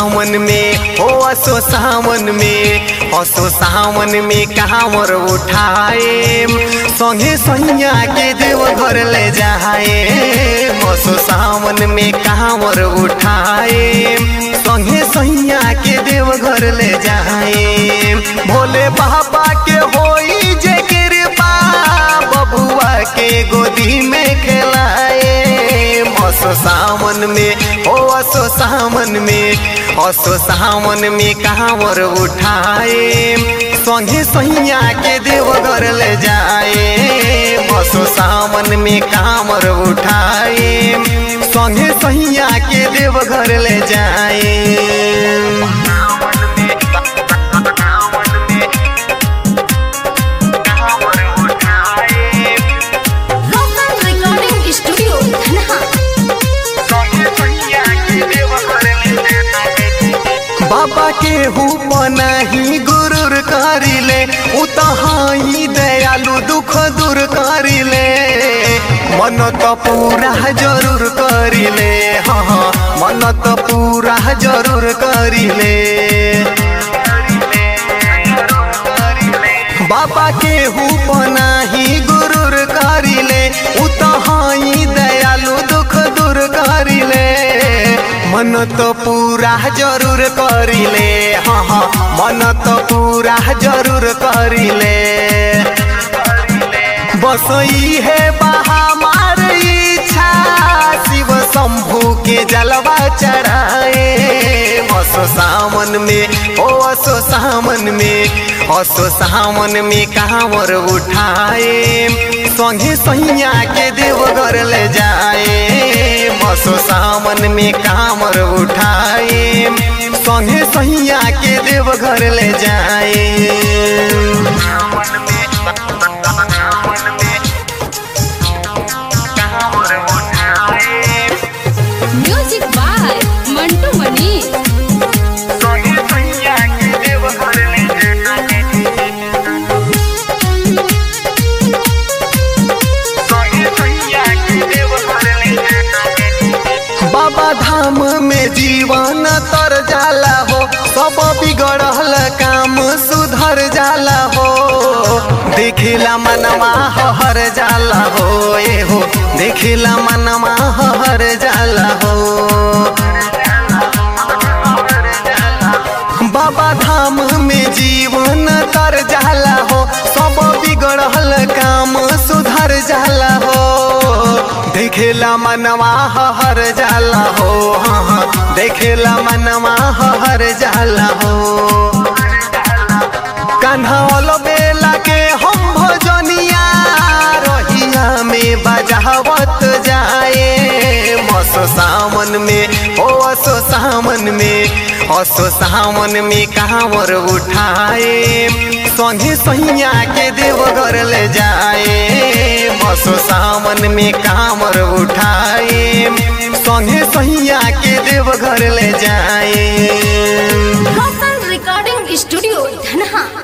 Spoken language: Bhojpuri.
सावन में हो असो सावन में असो सावन में कांवर उठाए संगे सैया के देव घर ले जाए। असो सावन में कांवर उठाए संगे सैया के देव घर ले जाए। भोले बाबा के होई जे कृपा बबुआ के गोदी में खिलाए। असो सावन में ओ असो सावन में असो सावन में कांवर उठाए संगे सैया के देव घर ले जाए। असो सावन में कांवर उठाए संगे सैया के देव घर ले जाए। बाबा के नहीं गुरुर करिले उतहाई दयालु दुख दूर करिले मन तो पूरा जरूर करिले। हाँ मन तो पूरा जरूर करिले। बाबा के नहीं गुरुर करिले उतहाई दयालु दुख दूर करिले मन तो पूरा जरूर करिले। हाँ हाँ मन तो पूरा जरूर करिले। बस है हमार इच्छा शिव शंभू के जलवा चढ़ाए। असो सावन में ओ असो सावन में असो सावन में कांवर उठाए संगे सैया के देव घर ले जाए। असो सावन में कांवर उठाए संगे सैया के देव घर ले जाए। Music by Mantu Mani. बाबा धाम में जीवन तर जाला हो सब बिगड़ल काम सुधर जाला हो। देखिला मनवा हर जाला हो ए हो देखिला मनवा हर जाला हो। बाबा धाम में जीवन तर जाला हो सब बिगड़ल काम सुधर जाला हो। देखेला मनवा हर जाला हो। हाँ हाँ देखेला मनवा हर जाला हो। कान्हा बेला के हम भजनिया रहिया में बजावत जाए। असो सावन में ओ असो सावन में असो सावन में कांवर उठाए संगे सैया के देव घर ले जाए। असो सावन में कांवर उठाए संगे सैया के देव घर ले जाए। Recording studio Dhanaha.